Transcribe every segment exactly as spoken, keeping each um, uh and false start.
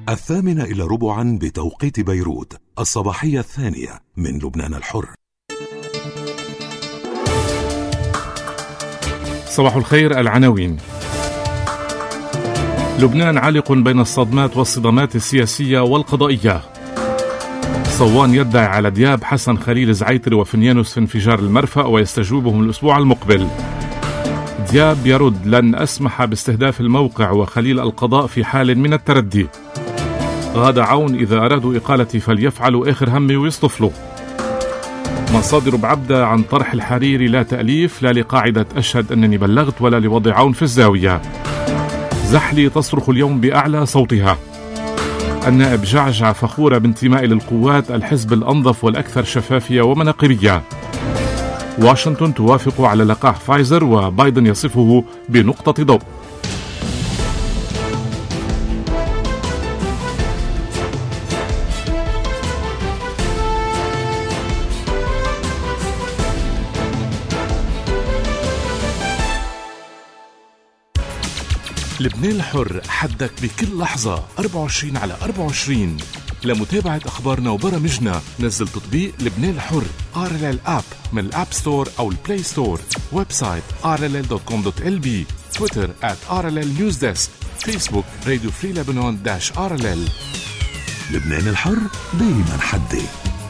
الثامنة إلى ربعا بتوقيت بيروت، الصباحية الثانية من لبنان الحر. صباح الخير. العناوين: لبنان عالق بين الصدمات والصدامات السياسية والقضائية. صوان يدعي على دياب، حسن خليل، زعيتر وفنيانوس في انفجار المرفأ ويستجوبهم الأسبوع المقبل. دياب يرد: لن أسمح باستهداف الموقع، وخليل القضاء في حال من التردي. غادة عون: إذا أرادوا إقالتي فليفعلوا آخر همي ويصطفلوا. مصادر بعبدة عن طرح الحريري: لا تأليف، لا لقاعدة أشهد أنني بلغت ولا لوضع عون في الزاوية. زحلي تصرخ اليوم بأعلى صوتها. النائب جعجع: فخورة بانتمائي للقوات، الحزب الأنظف والأكثر شفافية ومناقبية. واشنطن توافق على لقاح فايزر، وبايدن يصفه بنقطة ضوء. لبنان الحر، حدك بكل لحظة، أربعة وعشرين على أربعة وعشرين. لمتابعة أخبارنا وبرامجنا نزل تطبيق لبنان الحر آر إل إل آب من الآب ستور أو البلاي ستور. ويب سايت آر إل إل دوت كوم دوت إل بي. تويتر آت آر إل إل نيوز ديسك. فيسبوك راديو فري لبنان داش آر إل إل. لبنان الحر دايما حدي.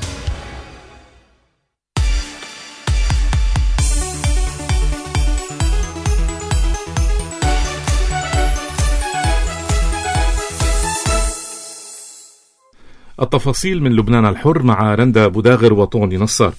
التفاصيل من لبنان الحر مع رندا بوداغر وطوني نصار.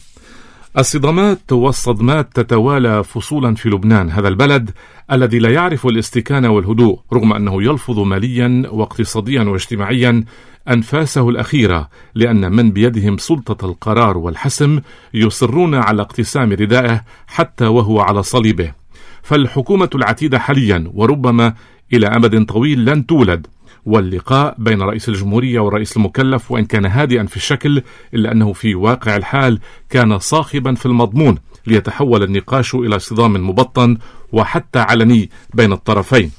الصدامات والصدمات تتوالى فصولا في لبنان، هذا البلد الذي لا يعرف الاستكانة والهدوء، رغم أنه يلفظ ماليا واقتصاديا واجتماعيا أنفاسه الأخيرة، لأن من بيدهم سلطة القرار والحسم يصرون على اقتسام ردائه حتى وهو على صليبه. فالحكومة العتيدة حاليا وربما إلى أمد طويل لن تولد، واللقاء بين رئيس الجمهورية والرئيس المكلف وإن كان هادئا في الشكل إلا أنه في واقع الحال كان صاخبا في المضمون، ليتحول النقاش إلى صدام مبطن وحتى علني بين الطرفين.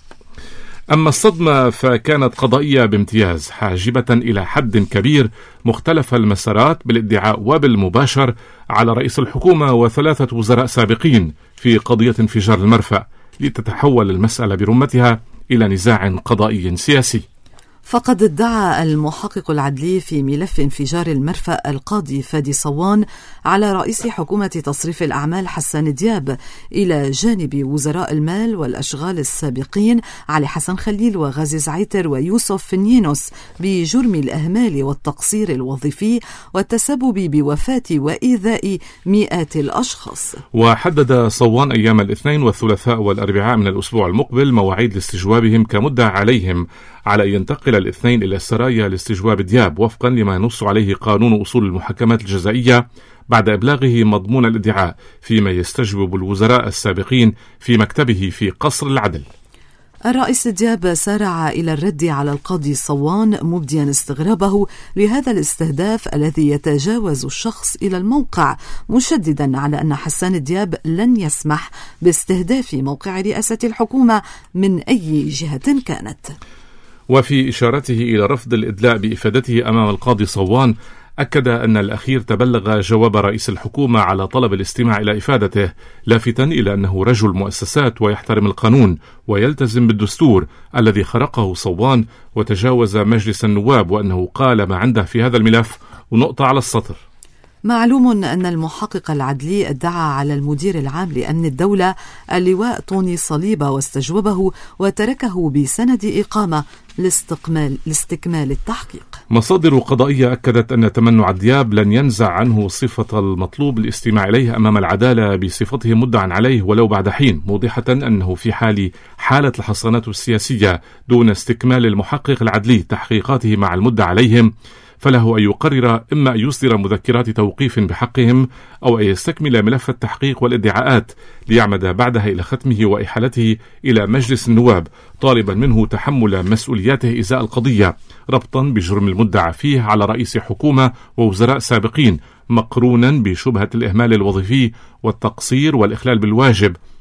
أما الصدمة فكانت قضائية بامتياز، حاجبة إلى حد كبير مختلف المسارات بالادعاء وبالمباشر على رئيس الحكومة وثلاثة وزراء سابقين في قضية انفجار المرفأ، لتتحول المسألة برمتها إلى نزاع قضائي سياسي. فقد ادعى المحقق العدلي في ملف انفجار المرفأ القاضي فادي صوان على رئيس حكومة تصريف الأعمال حسان دياب إلى جانب وزراء المال والأشغال السابقين علي حسن خليل وغازي زعيتر ويوسف فنيانوس بجرم الإهمال والتقصير الوظيفي والتسبب بوفاة وإيذاء مئات الأشخاص. وحدد صوان أيام الاثنين والثلاثاء والأربعاء من الأسبوع المقبل مواعيد لاستجوابهم كمدة عليهم، على أن ينتقل الاثنين إلى السرايا لاستجواب دياب وفقا لما ينص عليه قانون أصول المحاكمات الجزائية، بعد إبلاغه مضمون الادعاء، فيما يستجوب الوزراء السابقين في مكتبه في قصر العدل. الرئيس دياب سارع إلى الرد على القاضي صوان مبديا استغرابه لهذا الاستهداف الذي يتجاوز الشخص إلى الموقع، مشددا على أن حسان دياب لن يسمح باستهداف موقع رئاسة الحكومة من أي جهة كانت. وفي إشارته إلى رفض الإدلاء بإفادته أمام القاضي صوان، أكد أن الأخير تبلغ جواب رئيس الحكومة على طلب الاستماع إلى إفادته، لافتا إلى أنه رجل مؤسسات ويحترم القانون ويلتزم بالدستور الذي خرقه صوان وتجاوز مجلس النواب، وأنه قال ما عنده في هذا الملف ونقطة على السطر. معلوم أن المحقق العدلي ادعى على المدير العام لأمن الدولة اللواء طوني صليبة واستجوبه وتركه بسند إقامة لاستكمال, لاستكمال التحقيق. مصادر قضائية أكدت أن تمنع دياب لن ينزع عنه صفة المطلوب الاستماع إليه أمام العدالة بصفته مدعى عليه ولو بعد حين، موضحة أنه في حال حالة الحصانات السياسية دون استكمال المحقق العدلي تحقيقاته مع المدعى عليهم، فله أن يقرر إما أن يصدر مذكرات توقيف بحقهم أو أن يستكمل ملف التحقيق والادعاءات ليعمد بعدها إلى ختمه وإحالته إلى مجلس النواب، طالبا منه تحمل مسؤولياته إزاء القضية، ربطا بجرم المدعى فيه على رئيس حكومة ووزراء سابقين، مقرونا بشبهة الإهمال الوظيفي والتقصير والإخلال بالواجب،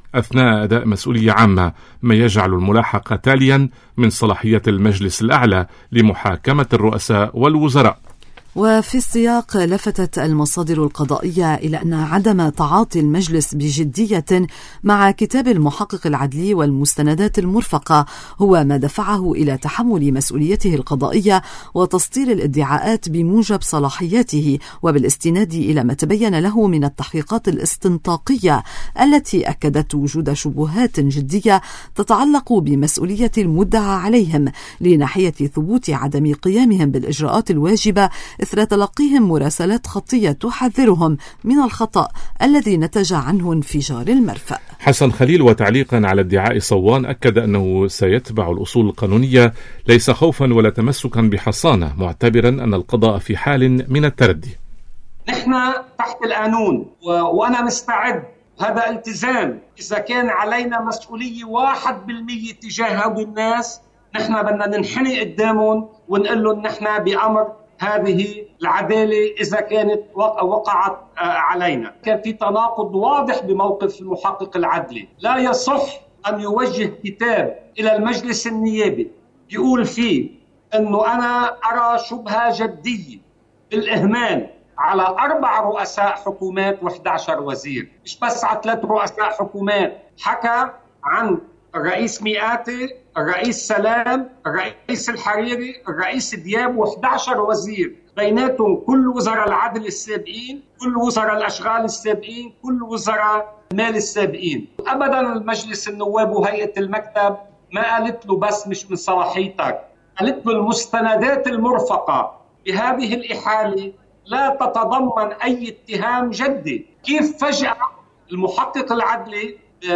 أثناء أداء مسؤولية عامة، ما يجعل الملاحقة تاليا من صلاحية المجلس الأعلى لمحاكمة الرؤساء والوزراء. وفي السياق لفتت المصادر القضائية إلى أن عدم تعاطي المجلس بجدية مع كتاب المحقق العدلي والمستندات المرفقة هو ما دفعه إلى تحمل مسؤوليته القضائية وتسطير الادعاءات بموجب صلاحياته، وبالاستناد إلى ما تبين له من التحقيقات الاستنطاقية التي أكدت وجود شبهات جدية تتعلق بمسؤولية المدعى عليهم لناحية ثبوت عدم قيامهم بالإجراءات الواجبة إثر تلقيهم مراسلات خطية تحذرهم من الخطأ الذي نتج عنه انفجار المرفأ. حسن خليل وتعليقا على ادعاء صوان أكد أنه سيتبع الأصول القانونية ليس خوفا ولا تمسكا بحصانة، معتبرا أن القضاء في حال من التردي. نحن تحت القانون و... وأنا مستعد، هذا التزام. إذا كان علينا مسؤولية واحد بالمية تجاه هؤلاء الناس، نحن بدنا ننحني قدامهم ونقول لهم نحن بأمر هذه العدالة إذا كانت وقعت علينا. كان في تناقض واضح بموقف المحقق العدلي. لا يصح أن يوجه كتاب إلى المجلس النيابي يقول فيه أنه أنا أرى شبهة جدية بالإهمال على أربع رؤساء حكومات وإحدى عشر وزير، مش بس على ثلاث رؤساء حكومات. حكى عن الرئيس مئاتي، الرئيس سلام، الرئيس الحريري، الرئيس دياب وإحدى عشر وزير، بيناتهم كل وزراء العدل السابقين، كل وزراء الأشغال السابقين، كل وزراء المال السابقين. أبدا المجلس النواب وهيئة المكتب ما قالت له بس مش من صلاحيتك، قالت له المستندات المرفقة بهذه الإحالة لا تتضمن أي اتهام جدي. كيف فجأة المحقق العدلي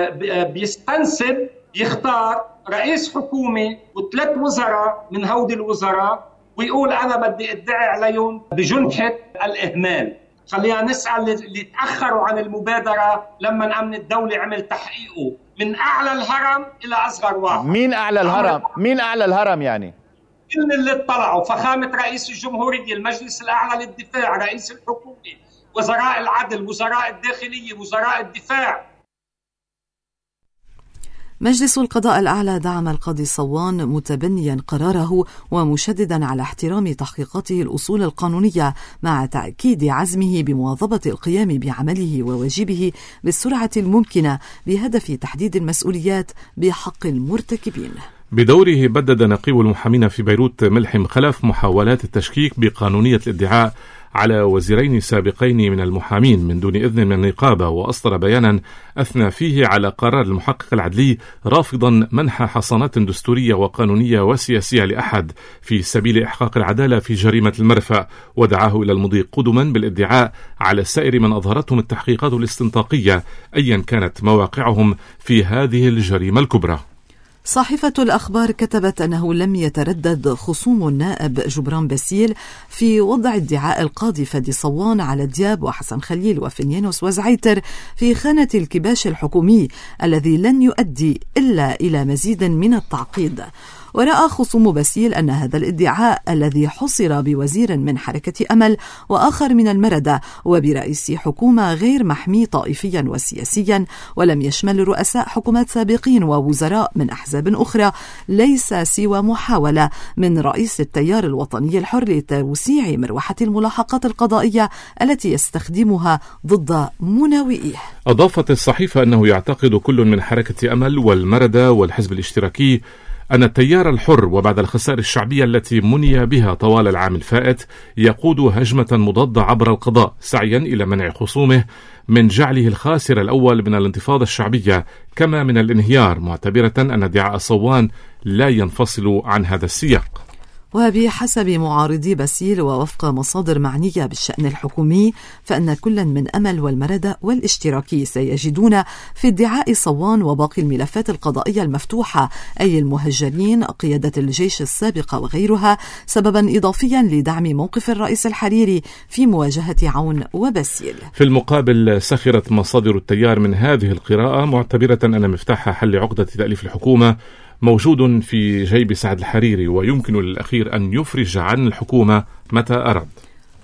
بيستنسب يختار رئيس حكومة وثلاث وزراء من هودي الوزراء ويقول أنا بدي أدعي عليهم بجنحة الإهمال؟ خلينا نسأل اللي تأخروا عن المبادرة لما أمن الدولة عمل تحقيقه من أعلى الهرم إلى أصغر واحد. مين أعلى الهرم؟ مين أعلى الهرم يعني؟ كل اللي اطلعوا، فخامة رئيس الجمهورية، المجلس الأعلى للدفاع، رئيس الحكومة، وزراء العدل، وزراء الداخلية، وزراء الدفاع. مجلس القضاء الأعلى دعم القاضي صوان متبنيا قراره ومشددا على احترام تحقيقاته الأصول القانونية، مع تأكيد عزمه بمواظبة القيام بعمله وواجبه بالسرعة الممكنة بهدف تحديد المسؤوليات بحق المرتكبين. بدوره بدد نقيب المحامين في بيروت ملحم خلف محاولات التشكيك بقانونية الادعاء على وزيرين سابقين من المحامين من دون إذن من النقابة، وأصدر بيانا أثنى فيه على قرار المحقق العدلي رافضا منح حصانات دستورية وقانونية وسياسية لأحد في سبيل إحقاق العدالة في جريمة المرفأ، ودعاه إلى المضي قدما بالادعاء على سائر من أظهرتهم التحقيقات الاستنطاقية أيا كانت مواقعهم في هذه الجريمة الكبرى. صحيفة الأخبار كتبت أنه لم يتردد خصوم النائب جبران باسيل في وضع ادعاء القاضي فادي صوان على دياب وحسن خليل وفنيانوس وزعيتر في خانة الكباش الحكومي الذي لن يؤدي إلا إلى مزيد من التعقيد. ورأى خصوم باسيل أن هذا الادعاء الذي حصر بوزير من حركة أمل وآخر من المردة وبرئيس حكومة غير محمي طائفيا وسياسيا ولم يشمل رؤساء حكومات سابقين ووزراء من أحزاب أخرى ليس سوى محاولة من رئيس التيار الوطني الحر لتوسيع مروحة الملاحقات القضائية التي يستخدمها ضد مناوئيه. أضافت الصحيفة أنه يعتقد كل من حركة أمل والمردة والحزب الاشتراكي أن التيار الحر وبعد الخسائر الشعبية التي مني بها طوال العام الفائت يقود هجمة مضادة عبر القضاء سعيا إلى منع خصومه من جعله الخاسر الأول من الانتفاضة الشعبية كما من الانهيار، معتبرة أن ادعاء صوان لا ينفصل عن هذا السياق. وبحسب معارضي باسيل ووفق مصادر معنية بالشأن الحكومي فإن كل من أمل والمردة والاشتراكي سيجدون في ادعاء صوان وباقي الملفات القضائية المفتوحة أي المهجرين، قيادة الجيش السابقة وغيرها سببا إضافيا لدعم موقف الرئيس الحريري في مواجهة عون وباسيل. في المقابل سخرت مصادر التيار من هذه القراءة معتبرة أن مفتاح حل عقدة تأليف الحكومة موجود في جيب سعد الحريري ويمكن للأخير أن يفرج عن الحكومة متى أراد.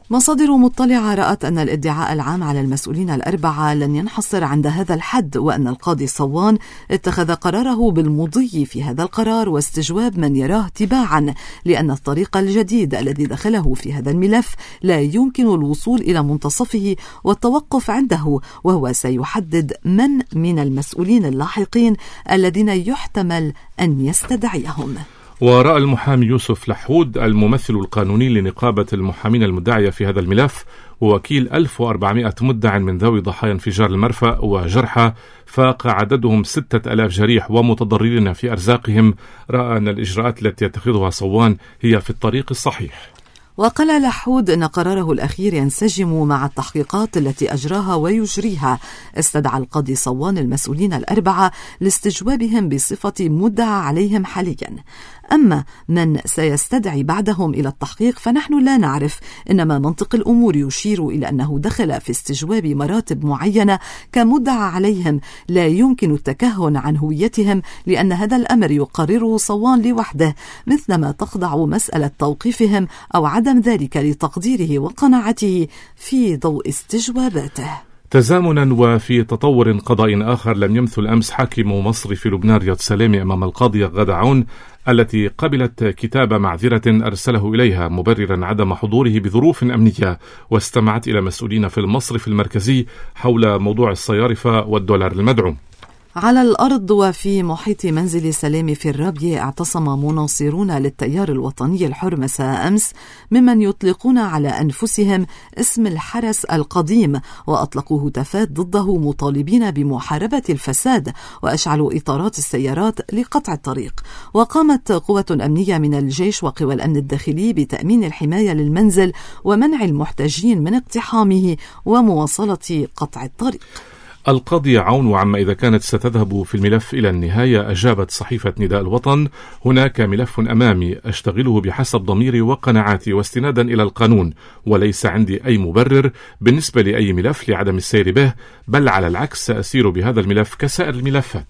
مصادر مطلعة رأت أن الادعاء العام على المسؤولين الأربعة لن ينحصر عند هذا الحد، وأن القاضي صوان اتخذ قراره بالمضي في هذا القرار واستجواب من يراه تباعا، لأن الطريق الجديد الذي دخله في هذا الملف لا يمكن الوصول إلى منتصفه والتوقف عنده، وهو سيحدد من من المسؤولين اللاحقين الذين يحتمل أن يستدعيهم. ورأى المحامي يوسف لحود الممثل القانوني لنقابة المحامين المدعية في هذا الملف ووكيل ألف وأربعمائة مدع من ذوي ضحايا انفجار المرفأ وجرحى فاق عددهم ستة ألاف جريح ومتضررين في أرزاقهم، رأى أن الإجراءات التي يتخذها صوان هي في الطريق الصحيح. وقال لحود أن قراره الأخير ينسجم مع التحقيقات التي أجراها ويجريها. استدعى القاضي صوان المسؤولين الأربعة لاستجوابهم بصفة مدعى عليهم حاليا. أما من سيستدعي بعدهم إلى التحقيق فنحن لا نعرف، إنما منطق الأمور يشير إلى أنه دخل في استجواب مراتب معينة كمدعى عليهم لا يمكن التكهن عن هويتهم، لأن هذا الأمر يقرره صوان لوحده، مثلما تخضع مسألة توقيفهم أو عدم ذلك لتقديره وقناعته في ضوء استجواباته. تزامنا وفي تطور قضائي آخر، لم يمثل أمس حاكم مصر في لبنان رياض سلامي أمام القاضية غادة عون التي قبلت كتاب معذرة أرسله إليها مبررا عدم حضوره بظروف أمنية، واستمعت إلى مسؤولين في المصرف المركزي حول موضوع الصيارفة والدولار المدعوم. على الأرض وفي محيط منزل سلامي في الرابية اعتصم مناصرون للتيار الوطني الحر مساء أمس ممن يطلقون على أنفسهم اسم الحرس القديم، وأطلقوا هتافات ضده مطالبين بمحاربة الفساد، وأشعلوا إطارات السيارات لقطع الطريق. وقامت قوة أمنية من الجيش وقوى الأمن الداخلي بتأمين الحماية للمنزل ومنع المحتجين من اقتحامه ومواصلة قطع الطريق. القاضية عون وعما إذا كانت ستذهب في الملف إلى النهاية أجابت صحيفة نداء الوطن: هناك ملف أمامي أشتغله بحسب ضميري وقناعاتي واستنادا إلى القانون، وليس عندي أي مبرر بالنسبة لأي ملف لعدم السير به، بل على العكس سأسير بهذا الملف كسائر الملفات.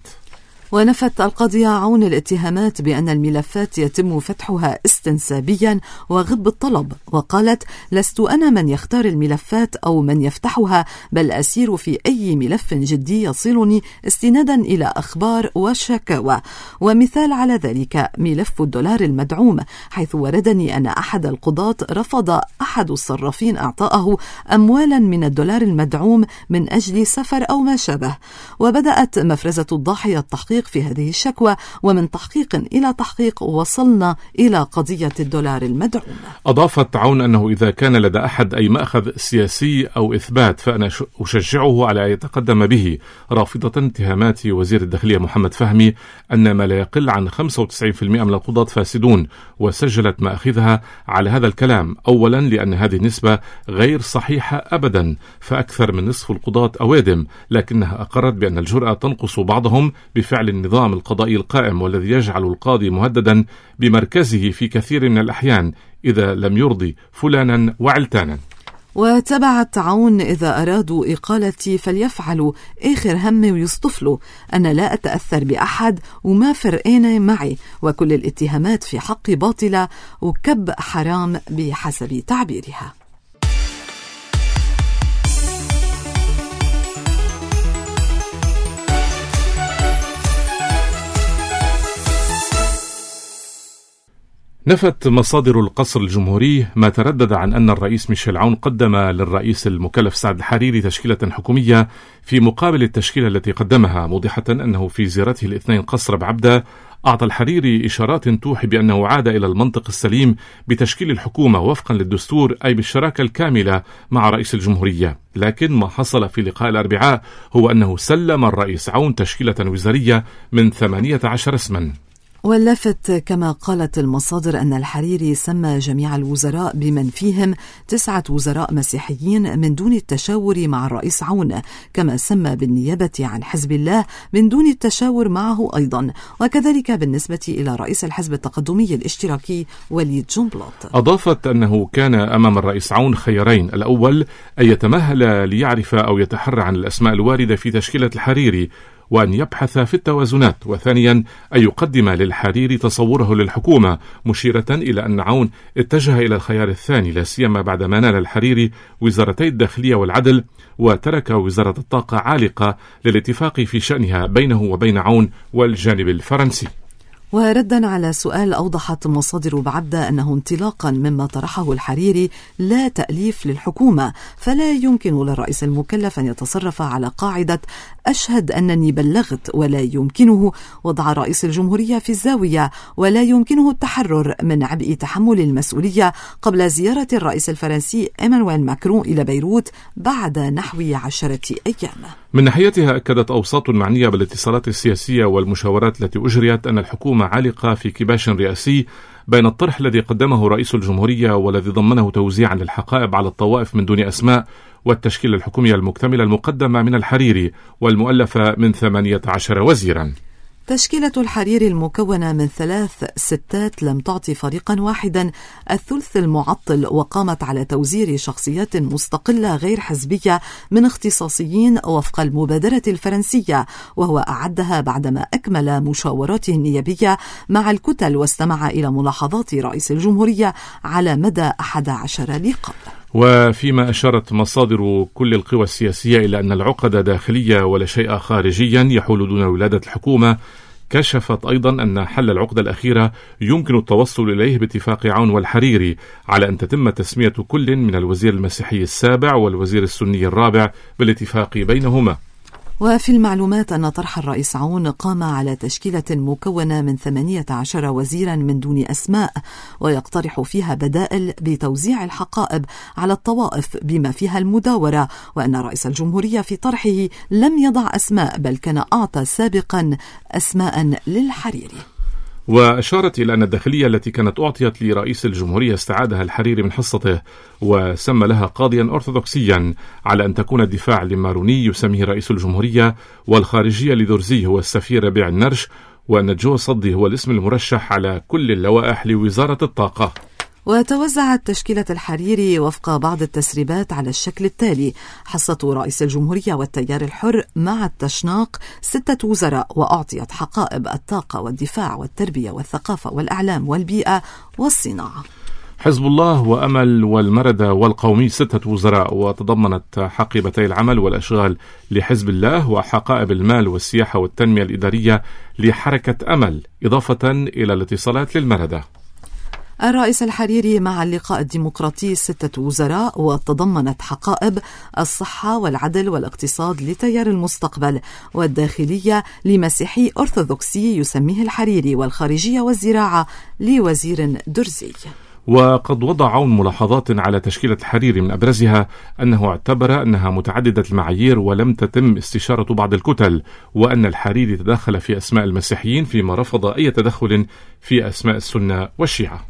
ونفت القاضية عون الاتهامات بأن الملفات يتم فتحها استنسابيا وغب الطلب، وقالت: لست أنا من يختار الملفات أو من يفتحها، بل أسير في أي ملف جدي يصلني استنادا إلى أخبار وشكاوى. ومثال على ذلك ملف الدولار المدعوم، حيث وردني أن أحد القضاة رفض أحد الصرافين إعطاءه أموالا من الدولار المدعوم من أجل سفر أو ما شابه. وبدأت مفرزة الضاحية التحقيق في هذه الشكوى، ومن تحقيق إلى تحقيق وصلنا إلى قضية الدولار المدعوم. أضافت عون أنه إذا كان لدى أحد أي مأخذ سياسي أو إثبات فأنا أشجعه على أن يتقدم به، رافضة اتهامات وزير الداخلية محمد فهمي أن ما لا يقل عن خمسة وتسعين بالمئة من القضاة فاسدون، وسجلت مآخذها على هذا الكلام. أولا لأن هذه النسبة غير صحيحة أبدا، فأكثر من نصف القضاة أوادم، لكنها أقرت بأن الجرأة تنقص بعضهم بفعل النظام القضائي القائم، والذي يجعل القاضي مهددا بمركزه في كثير من الأحيان إذا لم يرضي فلانا وعلتانا. وتبعت عون: إذا أرادوا إقالتي فليفعلوا، آخر همي ويصطفلوا، أنا لا أتأثر بأحد وما فرقين معي، وكل الاتهامات في حقي باطلة وكب حرام بحسب تعبيرها. نفت مصادر القصر الجمهوري ما تردد عن أن الرئيس ميشيل عون قدم للرئيس المكلف سعد الحريري تشكيلة حكومية في مقابل التشكيلة التي قدمها، موضحة أنه في زيارته الاثنين قصر بعبدة أعطى الحريري إشارات توحي بأنه عاد إلى المنطق السليم بتشكيل الحكومة وفقا للدستور، أي بالشراكة الكاملة مع رئيس الجمهورية. لكن ما حصل في لقاء الأربعاء هو أنه سلم الرئيس عون تشكيلة وزارية من ثمانية عشر اسما. واللافت كما قالت المصادر أن الحريري سمى جميع الوزراء بمن فيهم تسعة وزراء مسيحيين من دون التشاور مع الرئيس عون، كما سمى بالنيابة عن حزب الله من دون التشاور معه أيضا، وكذلك بالنسبة إلى رئيس الحزب التقدمي الاشتراكي وليد جنبلاط. أضافت أنه كان أمام الرئيس عون خيارين: الأول أن يتمهل ليعرف أو يتحرى عن الأسماء الواردة في تشكيلة الحريري، وأن يبحث في التوازنات، وثانيا أن يقدم للحريري تصوره للحكومة، مشيرة إلى أن عون اتجه إلى الخيار الثاني، لا سيما بعدما نال الحريري وزارتي الداخلية والعدل، وترك وزارة الطاقة عالقة للاتفاق في شأنها بينه وبين عون والجانب الفرنسي. وردا على سؤال أوضحت مصادر بعبدة أنه انطلاقا مما طرحه الحريري لا تأليف للحكومة، فلا يمكن للرئيس المكلف أن يتصرف على قاعدة أشهد أنني بلغت، ولا يمكنه وضع رئيس الجمهورية في الزاوية، ولا يمكنه التحرر من عبء تحمل المسؤولية قبل زيارة الرئيس الفرنسي إيمانويل ماكرون إلى بيروت بعد نحو عشرة أيام. من ناحيتها أكدت أوساط معنية بالاتصالات السياسية والمشاورات التي أجريت أن الحكومة عالقة في كباش رئاسي بين الطرح الذي قدمه رئيس الجمهورية والذي ضمنه توزيعا للحقائب على الطوائف من دون أسماء، والتشكيلة الحكومية المكتملة المقدمة من الحريري والمؤلفة من ثمانية عشر وزيرا. تشكيلة الحريري المكونة من ثلاث ستات لم تعطي فريقا واحدا الثلث المعطل، وقامت على توزير شخصيات مستقلة غير حزبية من اختصاصيين وفق المبادرة الفرنسية، وهو أعدها بعدما أكمل مشاوراته النيابية مع الكتل واستمع إلى ملاحظات رئيس الجمهورية على مدى أحد عشر لقاء. وفيما أشارت مصادر كل القوى السياسية إلى أن العقد داخلية ولا شيء خارجيا يحول دون ولادة الحكومة، كشفت أيضا أن حل العقدة الأخيرة يمكن التوصل إليه باتفاق عون والحريري على أن تتم تسمية كل من الوزير المسيحي السابع والوزير السني الرابع بالاتفاق بينهما. وفي المعلومات أن طرح الرئيس عون قام على تشكيلة مكونة من ثمانية عشر وزيرا من دون أسماء، ويقترح فيها بدائل بتوزيع الحقائب على الطوائف بما فيها المداورة، وأن رئيس الجمهورية في طرحه لم يضع أسماء بل كان أعطى سابقا أسماء للحريري. وأشارت إلى أن الداخلية التي كانت أعطيت لرئيس الجمهورية استعادها الحريري من حصته، وسمى لها قاضيا أرثوذكسيا، على أن تكون الدفاع لماروني يسميه رئيس الجمهورية، والخارجية لدورزي هو السفير ربيع النرش، وأن جو صدي هو الاسم المرشح على كل اللوائح لوزارة الطاقة. وتوزعت تشكيلة الحريري وفق بعض التسريبات على الشكل التالي: حصة رئيس الجمهورية والتيار الحر مع التشناق ستة وزراء، وأعطيت حقائب الطاقة والدفاع والتربية والثقافة والإعلام والبيئة والصناعة. حزب الله وأمل والمردة والقومي ستة وزراء، وتضمنت حقيبتي العمل والأشغال لحزب الله وحقائب المال والسياحة والتنمية الإدارية لحركة أمل، إضافة إلى الاتصالات للمردة. الرئيس الحريري مع اللقاء الديمقراطي ستة وزراء، وتضمنت حقائب الصحة والعدل والاقتصاد لتيار المستقبل، والداخلية لمسيحي أرثوذكسي يسميه الحريري، والخارجية والزراعة لوزير درزي. وقد وضع عون ملاحظات على تشكيلة الحريري، من أبرزها أنه اعتبر أنها متعددة المعايير ولم تتم استشارة بعض الكتل، وأن الحريري تدخل في أسماء المسيحيين فيما رفض أي تدخل في أسماء السنة والشيعة.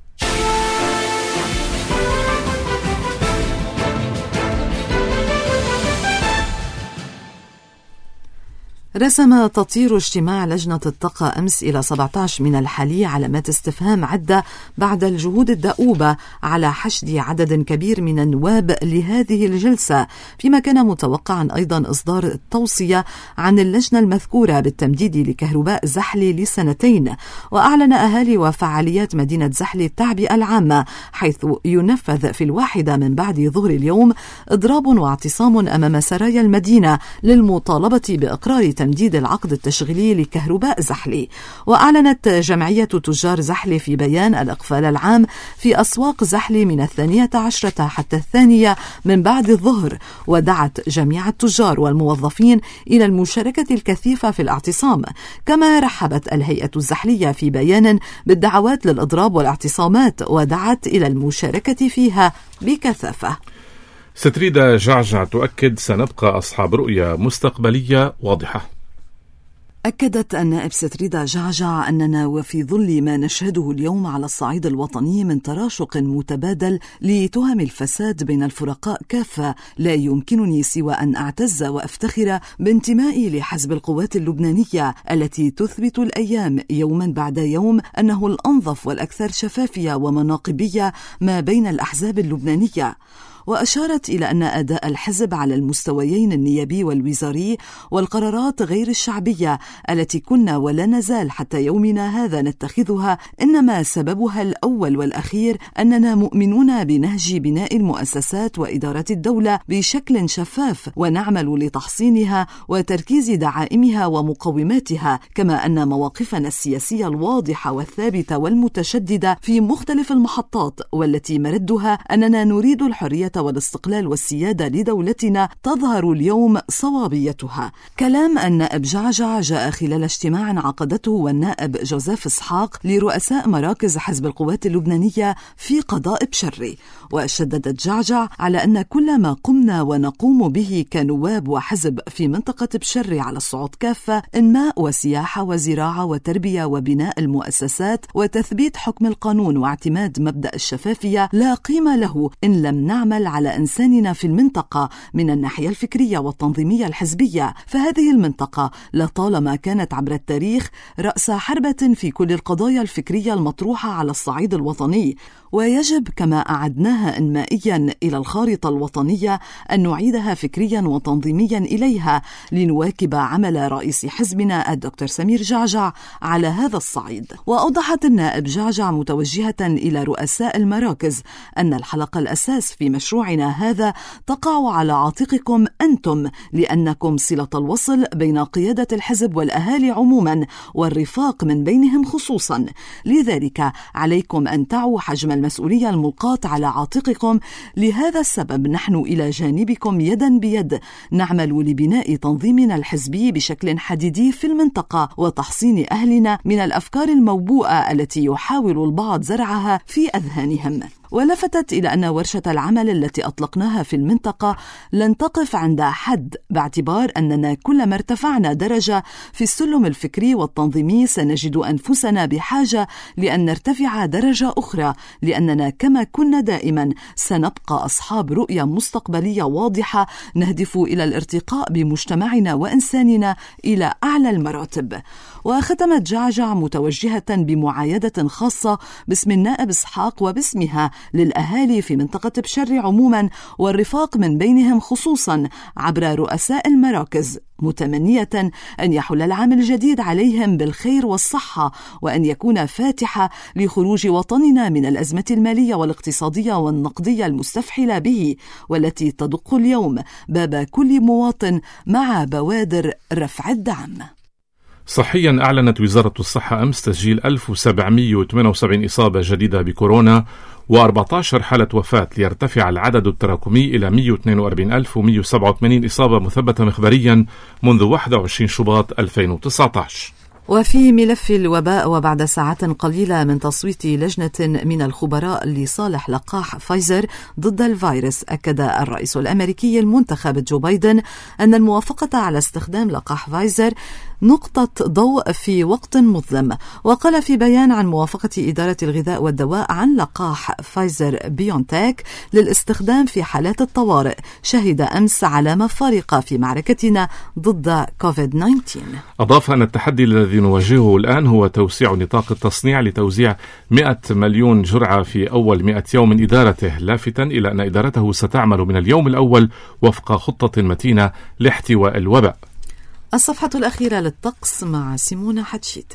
رسم تطير اجتماع لجنة الطاقة أمس إلى سبعة عشر من الحالي علامات استفهام عدة بعد الجهود الدؤوبة على حشد عدد كبير من النواب لهذه الجلسة، فيما كان متوقعا أيضا إصدار التوصية عن اللجنة المذكورة بالتمديد لكهرباء زحلي لسنتين. وأعلن أهالي وفعاليات مدينة زحلي التعبئة العامة، حيث ينفذ في الواحدة من بعد ظهر اليوم إضراب واعتصام أمام سرايا المدينة للمطالبة بإقرار تمديد العقد التشغيلي لكهرباء زحلي. وأعلنت جمعية تجار زحلي في بيان الإقفال العام في أسواق زحلي من الثانية عشرة حتى الثانية من بعد الظهر، ودعت جميع التجار والموظفين إلى المشاركة الكثيفة في الاعتصام. كما رحبت الهيئة الزحلية في بيان بالدعوات للإضراب والاعتصامات، ودعت إلى المشاركة فيها بكثافة. ستريدا جعجع تؤكد سنبقى أصحاب رؤية مستقبلية واضحة. أكدت النائب ستريدا جعجع أننا وفي ظل ما نشهده اليوم على الصعيد الوطني من تراشق متبادل لتهم الفساد بين الفرقاء كافة، لا يمكنني سوى أن أعتز وأفتخر بانتمائي لحزب القوات اللبنانية التي تثبت الأيام يوما بعد يوم أنه الأنظف والأكثر شفافية ومناقبية ما بين الأحزاب اللبنانية. وأشارت إلى أن أداء الحزب على المستويين النيابي والوزاري والقرارات غير الشعبية التي كنا ولا نزال حتى يومنا هذا نتخذها إنما سببها الأول والأخير أننا مؤمنون بنهج بناء المؤسسات وإدارة الدولة بشكل شفاف ونعمل لتحصينها وتركيز دعائمها ومقوماتها، كما أن مواقفنا السياسية الواضحة والثابتة والمتشددة في مختلف المحطات والتي مردها أننا نريد الحرية والاستقلال والسيادة لدولتنا تظهر اليوم صوابيتها. كلام النائب جعجع جاء خلال اجتماع عقدته والنائب جوزيف إسحاق لرؤساء مراكز حزب القوات اللبنانية في قضاء بشري. وشددت جعجع على أن كل ما قمنا ونقوم به كنواب وحزب في منطقة بشري على الصعود كافة، إنماء وسياحة وزراعة وتربية وبناء المؤسسات وتثبيت حكم القانون واعتماد مبدأ الشفافية، لا قيمة له إن لم نعمل على إنساننا في المنطقة من الناحية الفكرية والتنظيمية الحزبية. فهذه المنطقة لطالما كانت عبر التاريخ رأس حربة في كل القضايا الفكرية المطروحة على الصعيد الوطني، ويجب كما أعدناها إنمائيا إلى الخارطة الوطنية أن نعيدها فكريا وتنظيميا إليها لنواكب عمل رئيس حزبنا الدكتور سمير جعجع على هذا الصعيد. وأوضحت النائب جعجع متوجهة إلى رؤساء المراكز أن الحلقة الأساس في مشروعنا هذا تقع على عاتقكم أنتم، لأنكم صلة الوصل بين قيادة الحزب والأهالي عموما والرفاق من بينهم خصوصا. لذلك عليكم أن تعوا حجم المسؤولية الملقاة على عاتقكم. لهذا السبب نحن إلى جانبكم يدا بيد نعمل لبناء تنظيمنا الحزبي بشكل حديدي في المنطقة وتحصين أهلنا من الأفكار الموبوءة التي يحاول البعض زرعها في أذهانهم. ولفتت إلى أن ورشة العمل التي أطلقناها في المنطقة لن تقف عند حد، باعتبار أننا كلما ارتفعنا درجة في السلم الفكري والتنظيمي سنجد أنفسنا بحاجة لأن نرتفع درجة أخرى، لأننا كما كنا دائما سنبقى أصحاب رؤية مستقبلية واضحة نهدف إلى الارتقاء بمجتمعنا وإنساننا إلى أعلى المراتب. وختمت جعجع متوجهة بمعايدة خاصة باسم النائب إسحاق وباسمها للأهالي في منطقة بشري عموما والرفاق من بينهم خصوصا عبر رؤساء المراكز، متمنية أن يحل العام الجديد عليهم بالخير والصحة، وأن يكون فاتحة لخروج وطننا من الأزمة المالية والاقتصادية والنقدية المستفحلة به، والتي تدق اليوم باب كل مواطن مع بوادر رفع الدعم. صحيا أعلنت وزارة الصحة أمس تسجيل ألف وسبعمئة وثمانية وسبعين إصابة جديدة بكورونا وأربعة عشر حالة وفاة، ليرتفع العدد التراكمي إلى مئة واثنين وأربعين ألف ومئة وسبعة وثمانين إصابة مثبتة مخبريا منذ واحد وعشرين شباط ألفين وتسعة عشر. وفي ملف الوباء، وبعد ساعات قليلة من تصويت لجنة من الخبراء لصالح لقاح فايزر ضد الفيروس، أكد الرئيس الأمريكي المنتخب جو بايدن أن الموافقة على استخدام لقاح فايزر نقطة ضوء في وقت مظلم. وقال في بيان عن موافقة إدارة الغذاء والدواء عن لقاح فايزر بيونتاك للاستخدام في حالات الطوارئ، شهد أمس علامة فارقة في معركتنا ضد كوفيد تسعة عشر. أضاف أن التحدي الذي نواجهه الآن هو توسيع نطاق التصنيع لتوزيع مئة مليون جرعة في أول مئة يوم من إدارته، لافتا إلى أن إدارته ستعمل من اليوم الأول وفق خطة متينة لاحتواء الوباء. الصفحة الأخيرة للطقس مع سيمونة حتشيتي.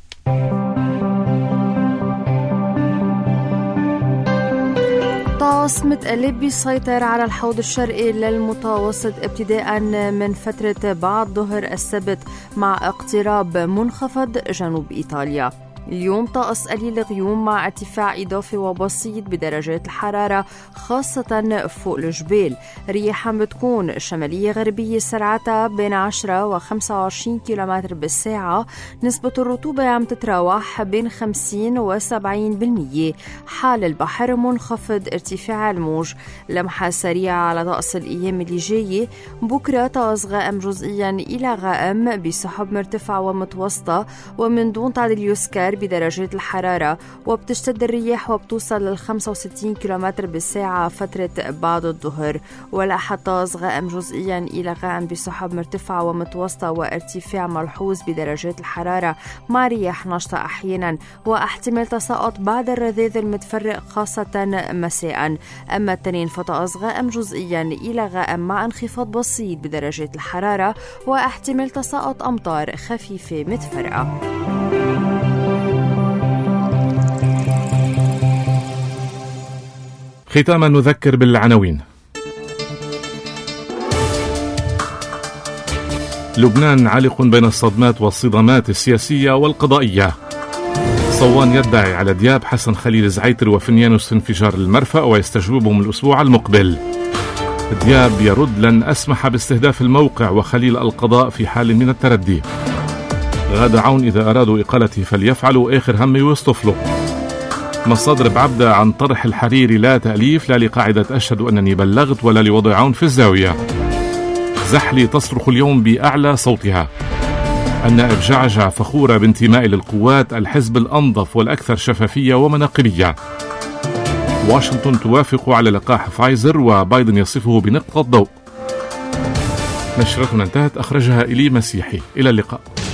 طقس متقلب بيسيطر على الحوض الشرقي للمتوسط ابتداء من فترة بعد ظهر السبت مع اقتراب منخفض جنوب إيطاليا. اليوم طقس قليل غيوم مع ارتفاع إضافي وبسيط بدرجات الحرارة خاصة فوق الجبال. رياح بتكون شمالية غربية سرعتها بين عشرة وخمسة وعشرين كيلومتر بالساعة. نسبة الرطوبة عم تتراوح بين خمسين وسبعين بالمية. حال البحر منخفض ارتفاع الموج. لمحة سريعة على طقس الأيام اللي جاية. بكرة طقس غائم جزئيا إلى غائم بسحب مرتفعة ومتوسطة ومن دون تعديل يسكر بدرجات الحرارة، وبتشتد الرياح وبتوصل لل خمسة وستين كيلومتر بالساعة فترة بعد الظهر. والأحد طقس غائم جزئيا إلى غائم بسحب مرتفعة ومتوسطة وارتفاع ملحوظ بدرجات الحرارة مع رياح نشطة أحيانا، واحتمال تساقط بعد الرذاذ المتفرق خاصة مساء. أما التنين فطقس غائم جزئيا إلى غائم مع انخفاض بسيط بدرجات الحرارة واحتمال تساقط أمطار خفيفة متفرقة. ختاما نذكر بالعناوين. لبنان عالق بين الصدمات والصدامات السياسية والقضائية. صوان يدعي على دياب حسن خليل زعيتر وفنيانوس انفجار المرفأ ويستجوبهم الأسبوع المقبل. دياب يرد لن أسمح باستهداف الموقع وخليل القضاء في حال من التردي. غادة عون إذا أرادوا إقالته فليفعلوا آخر همي ويصطفلوا. مصادر بعبدة عن طرح الحريري لا تأليف لا لقاعدة أشهد أنني بلغت ولا لوضع عون في الزاوية. زحلي تصرخ اليوم بأعلى صوتها. النائب جعجع فخورة بانتمائي للقوات الحزب الأنظف والأكثر شفافية ومناقبية. واشنطن توافق على لقاح فايزر وبايدن يصفه بنقطة ضوء. نشرتنا انتهت، أخرجها إلي مسيحي. إلى اللقاء.